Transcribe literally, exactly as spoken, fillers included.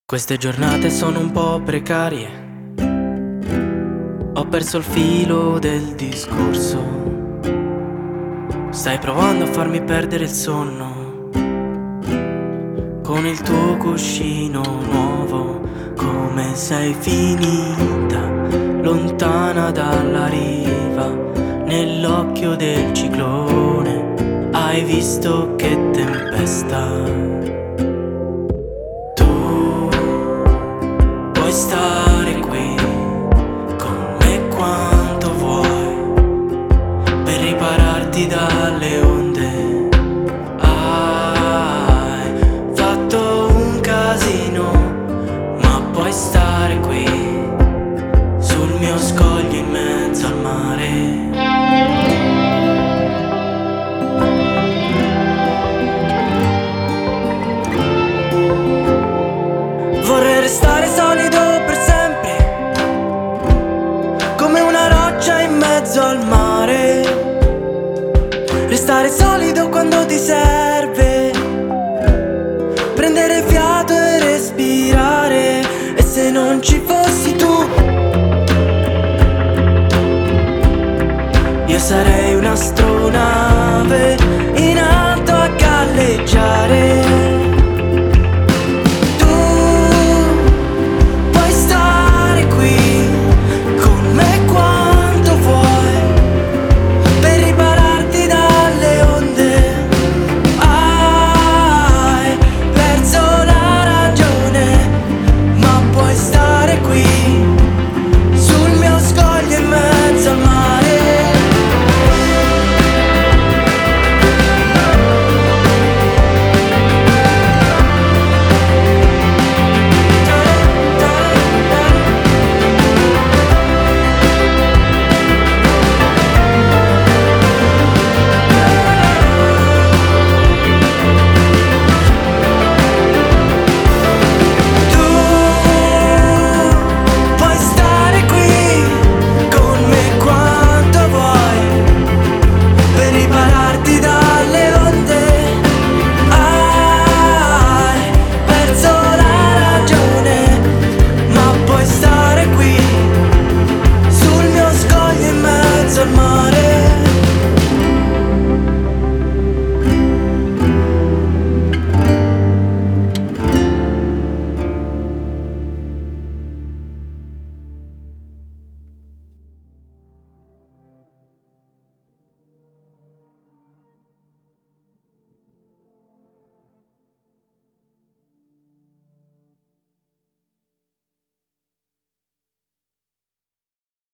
Queste giornate sono un po' precarie, ho perso il filo del discorso. Stai provando a farmi perdere il sonno con il tuo cuscino nuovo. Come sei finita lontana dalla riva, nell'occhio del ciclone. Hai visto che tempesta? Puoi stare qui con me quanto vuoi per ripararti dalle onde. Hai fatto un casino, ma puoi stare qui sul mio scoglio in mezzo al mare. Vorrei restare solido per sempre, come una roccia in mezzo al mare. Restare solido quando ti serve, prendere fiato e respirare. E se non ci fossi tu, io sarei un'astronave